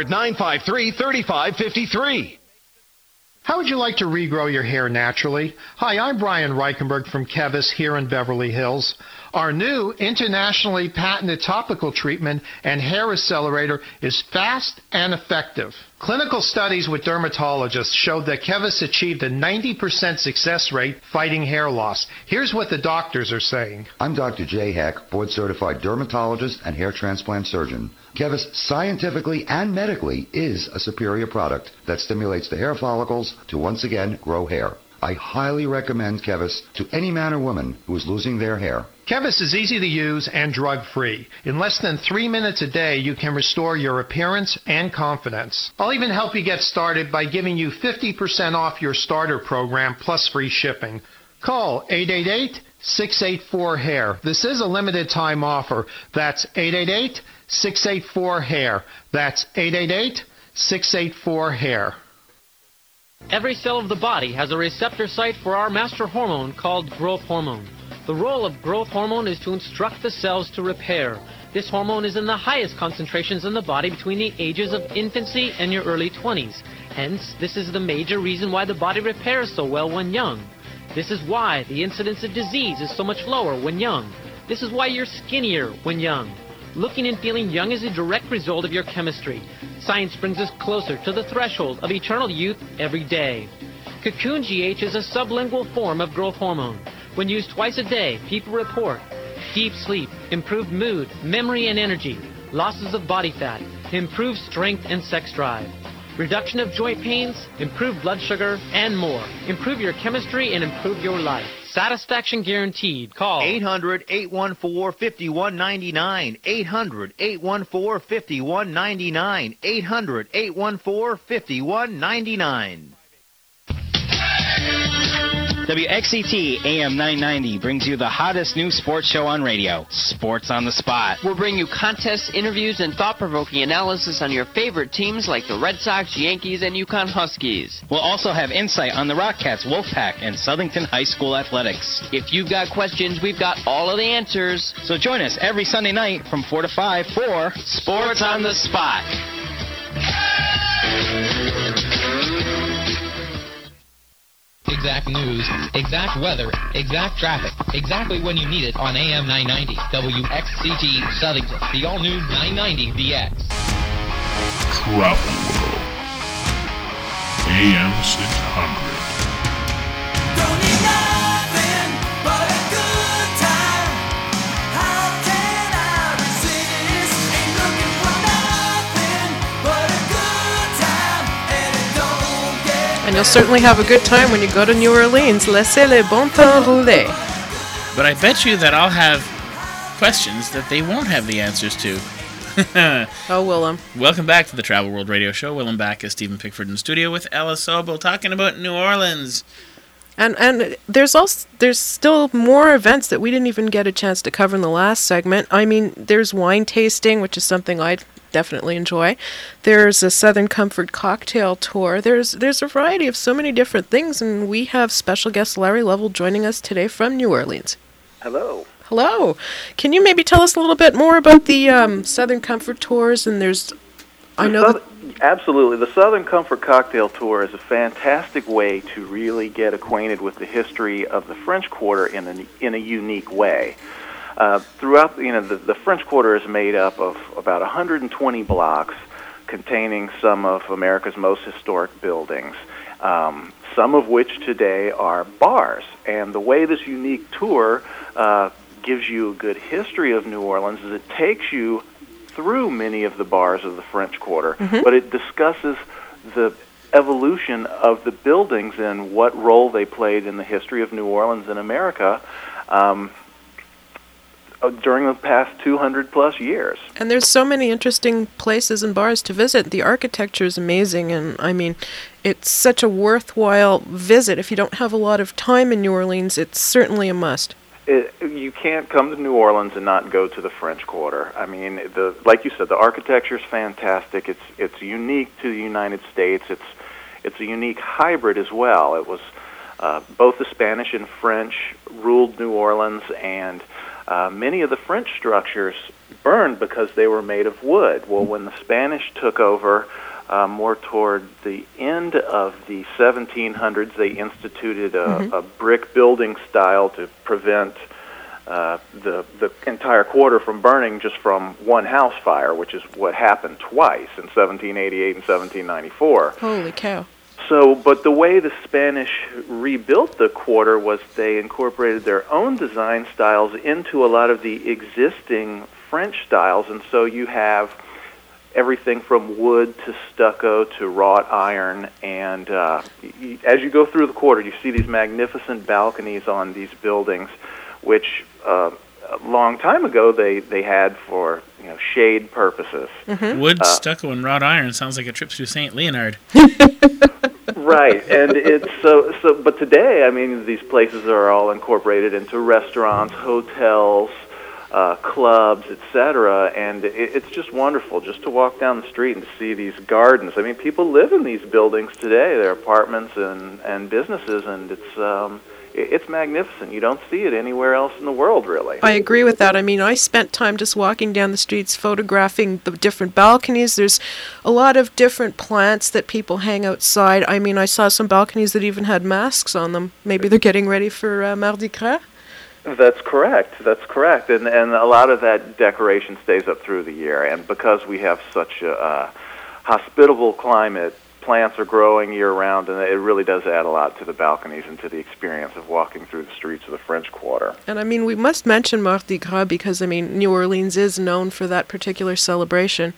1-800-953-3553. How would you like to regrow your hair naturally? Hi, I'm Brian Reichenberg from Kevis here in Beverly Hills. Our new internationally patented topical treatment and hair accelerator is fast and effective. Clinical studies with dermatologists showed that Kevis achieved a 90% success rate fighting hair loss. Here's what the doctors are saying. I'm Dr. Jay Heck, board-certified dermatologist and hair transplant surgeon. Kevis scientifically and medically is a superior product that stimulates the hair follicles to once again grow hair. I highly recommend Kevis to any man or woman who is losing their hair. Kevis is easy to use and drug-free. In less than 3 minutes a day, you can restore your appearance and confidence. I'll even help you get started by giving you 50% off your starter program plus free shipping. Call 888-684-HAIR. This is a limited time offer. That's 888-684-HAIR. That's 888-684-HAIR. Every cell of the body has a receptor site for our master hormone called growth hormone. The role of growth hormone is to instruct the cells to repair. This hormone is in the highest concentrations in the body between the ages of infancy and your early 20s. Hence, this is the major reason why the body repairs so well when young. This is why the incidence of disease is so much lower when young. This is why you're skinnier when young. Looking and feeling young is a direct result of your chemistry. Science brings us closer to the threshold of eternal youth every day. Cocoon GH is a sublingual form of growth hormone. When used twice a day, people report deep sleep, improved mood, memory and energy, losses of body fat, improved strength and sex drive, reduction of joint pains, improved blood sugar, and more. Improve your chemistry and improve your life. Satisfaction guaranteed. Call 800-814-5199. 800-814-5199. 800-814-5199. WXCT AM 990 brings you the hottest new sports show on radio, Sports on the Spot. We'll bring you contests, interviews, and thought-provoking analysis on your favorite teams like the Red Sox, Yankees, and Yukon Huskies. We'll also have insight on the Rockcats, Wolfpack, and Southington High School athletics. If you've got questions, we've got all of the answers. So join us every Sunday night from 4 to 5 for Sports on the Spot. Exact news, exact weather, exact traffic, exactly when you need it on AM 990, WXCT Southington, the all-new 990 VX. Travel World, AM 600. Don't need nothing but a good time. How can I resist? Ain't looking for nothing but a good time. And you'll certainly have a good time when you go to New Orleans. Laissez le bon temps rouler. But I bet you that I'll have questions that they won't have the answers to. Oh, Willem. Welcome back to the Travel World Radio Show. Willem back as Stephen Pickford in the studio with Ella Sobel talking about New Orleans. And there's still more events that we didn't even get a chance to cover in the last segment. I mean, there's wine tasting, which is something I'd definitely enjoy. There's a Southern Comfort cocktail tour. There's a variety of so many different things, and we have special guest Larry Lovell joining us today from New Orleans. Hello. Hello. Can you maybe tell us a little bit more about the Southern Comfort tours? And Absolutely. The Southern Comfort Cocktail Tour is a fantastic way to really get acquainted with the history of the French Quarter in a unique way. Throughout, the French Quarter is made up of about 120 blocks containing some of America's most historic buildings, some of which today are bars. And the way this unique tour gives you a good history of New Orleans is it takes you through many of the bars of the French Quarter, but it discusses the evolution of the buildings and what role they played in the history of New Orleans and America during the past 200-plus years. And there's so many interesting places and bars to visit. The architecture is amazing, and I mean, it's such a worthwhile visit. If you don't have a lot of time in New Orleans, it's certainly a must. You can't come to New Orleans and not go to the French Quarter. I mean, like you said, the architecture is fantastic. It's unique to the United States. It's a unique hybrid as well. It was both the Spanish and French ruled New Orleans, and many of the French structures burned because they were made of wood. Well, when the Spanish took over, more toward the end of the 1700s, they instituted a brick building style to prevent the entire quarter from burning just from one house fire, which is what happened twice in 1788 and 1794. Holy cow. So, but the way the Spanish rebuilt the quarter was they incorporated their own design styles into a lot of the existing French styles, and so you have everything from wood to stucco to wrought iron, and as you go through the quarter, you see these magnificent balconies on these buildings, which a long time ago they had for shade purposes. Wood, stucco, and wrought iron sounds like a trip to St. Leonard. Right, and it's so. But today, I mean, these places are all incorporated into restaurants, hotels, clubs, etc., and it's just wonderful just to walk down the street and see these gardens. I mean, people live in these buildings today. They're apartments and businesses, and it's magnificent. You don't see it anywhere else in the world, really. I agree with that. I mean, I spent time just walking down the streets photographing the different balconies. There's a lot of different plants that people hang outside. I mean, I saw some balconies that even had masks on them. Maybe they're getting ready for Mardi Gras? That's correct. And a lot of that decoration stays up through the year. And because we have such a hospitable climate, plants are growing year-round, and it really does add a lot to the balconies and to the experience of walking through the streets of the French Quarter. And I mean, we must mention Mardi Gras because, I mean, New Orleans is known for that particular celebration.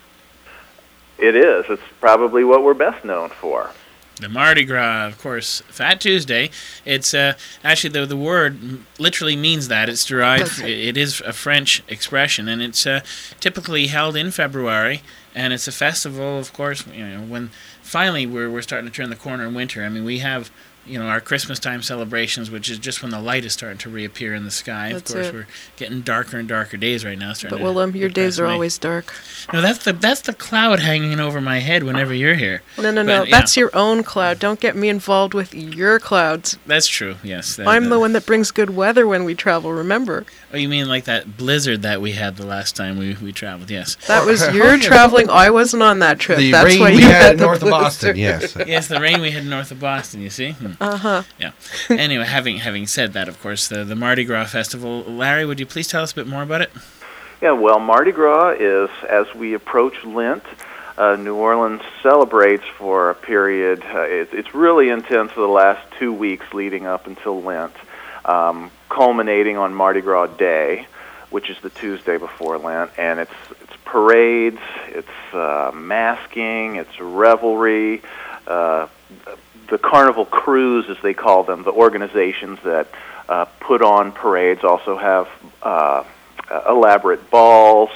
It is. It's probably what we're best known for. The Mardi Gras, of course, Fat Tuesday. It's actually the word literally means that. It's derived. It is a French expression, and it's typically held in February. And it's a festival, of course. When finally we're starting to turn the corner in winter. I mean, we have our Christmas time celebrations, which is just when the light is starting to reappear in the sky. That's of course, it. We're getting darker and darker days right now. But Willem, your days are always dark. No, that's the cloud hanging over my head whenever you're here. No. That's your own cloud. Don't get me involved with your clouds. That's true. Yes. I'm the one that brings good weather when we travel. Remember? Oh, you mean like that blizzard that we had the last time we traveled? Yes. That was your traveling. I wasn't on that trip. The That's rain why we you had the north of blizzard. Boston. Yes. Yes, the rain we had north of Boston. You see. Yeah. Anyway, having said that, of course, the Mardi Gras Festival. Larry, would you please tell us a bit more about it? Yeah, well, Mardi Gras is, as we approach Lent, New Orleans celebrates for a period. It's really intense for the last 2 weeks leading up until Lent, culminating on Mardi Gras Day, which is the Tuesday before Lent, and it's parades, it's masking, it's revelry. the Carnival Crews, as they call them, the organizations that put on parades, also have elaborate balls.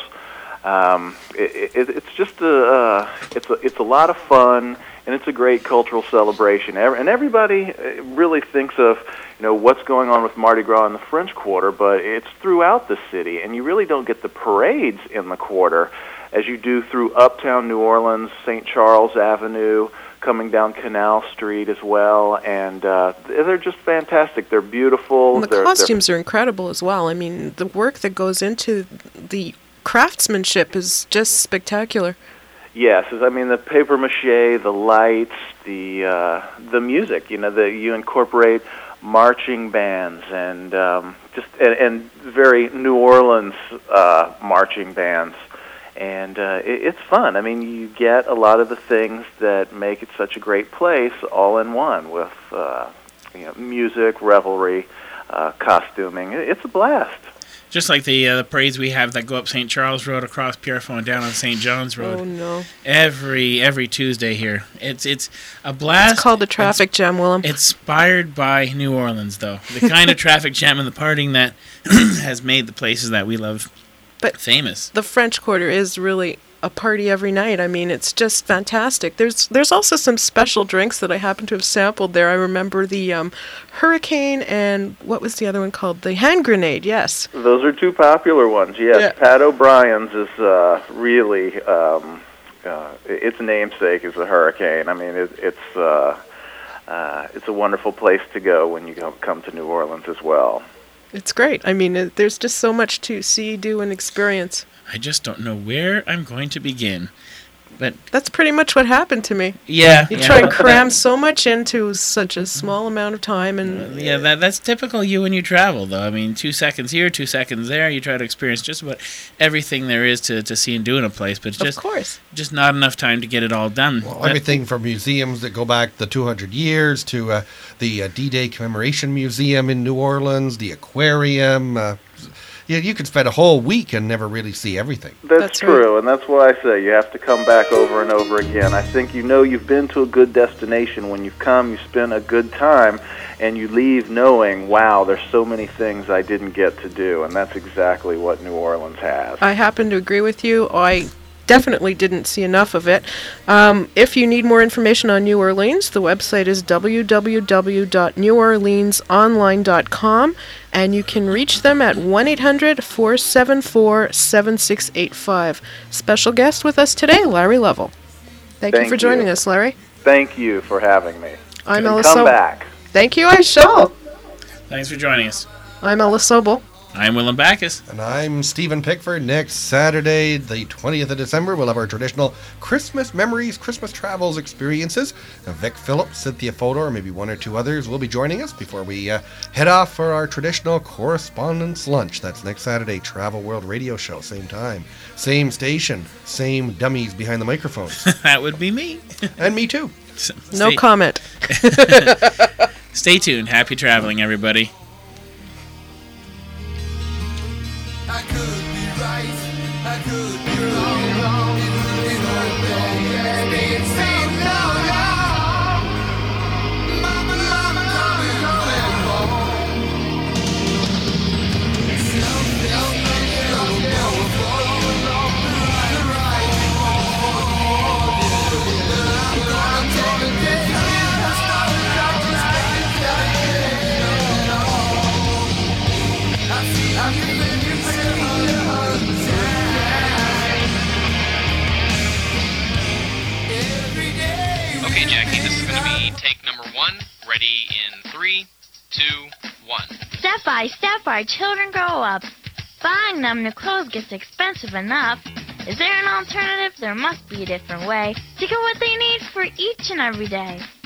It's just it's a lot of fun, and it's a great cultural celebration. And everybody really thinks of what's going on with Mardi Gras in the French Quarter, but it's throughout the city, and you really don't get the parades in the quarter as you do through uptown New Orleans, St. Charles Avenue, coming down Canal Street as well, and they're just fantastic. They're beautiful. And the costumes are incredible as well. I mean, the work that goes into the craftsmanship is just spectacular. Yes, I mean the paper mache, the lights, the music. You incorporate marching bands and and very New Orleans marching bands. And it's fun. I mean, you get a lot of the things that make it such a great place all in one with music, revelry, costuming. It's a blast. Just like the parades we have that go up St. Charles Road, across Pierrefonds, and down on St. John's Road. Oh, no. Every Tuesday here. It's a blast. It's called the traffic jam, Willem. Inspired by New Orleans, though. The kind of traffic jam and the partying that has made the places that we love famous. The French Quarter is really a party every night. I mean, it's just fantastic. There's also some special drinks that I happen to have sampled there. I remember the Hurricane, and what was the other one called? The Hand Grenade, yes. Those are two popular ones, yes. Yeah. Pat O'Brien's is really, its namesake is the Hurricane. I mean, it's a wonderful place to go when you come to New Orleans as well. It's great. I mean, there's just so much to see, do, and experience. I just don't know where I'm going to begin. But that's pretty much what happened to me. Yeah. You try and cram so much into such a small amount of time. And that's typical you when you travel, though. I mean, 2 seconds here, 2 seconds there. You try to experience just about everything there is to see and do in a place. But it's just not enough time to get it all done. Well, everything from museums that go back the 200 years to the D-Day Commemoration Museum in New Orleans, the aquarium. You could spend a whole week and never really see everything. That's true, and that's why I say you have to come back over and over again. I think you've been to a good destination when you've come, you spend a good time, and you leave knowing, wow, there's so many things I didn't get to do, and that's exactly what New Orleans has. I happen to agree with you. I definitely didn't see enough of it. If you need more information on New Orleans, the website is www.neworleansonline.com, and you can reach them at 1-800-474-7685. Special guest with us today, Larry Lovell. Thank you for joining us, Larry. Thank you for having me. I'm Ella Come back. Thank you, I shall. Thanks for joining us. I'm Ella Sobel. I'm Willem Backus. And I'm Stephen Pickford. Next Saturday, the 20th of December, we'll have our traditional Christmas memories, Christmas travels experiences. Vic Phillips, Cynthia Fodor, maybe one or two others will be joining us before we head off for our traditional correspondence lunch. That's next Saturday, Travel World Radio Show. Same time, same station, same dummies behind the microphones. That would be me. And me too. No comment. Stay tuned. Happy traveling, everybody. I could be right, I could be wrong. It's been so long. Mama, coming home. Okay, Jackie, this is going to be take number 1. Ready in 3, 2, 1. Step by step, our children grow up. Buying them new clothes gets expensive enough. Is there an alternative? There must be a different way to get what they need for each and every day.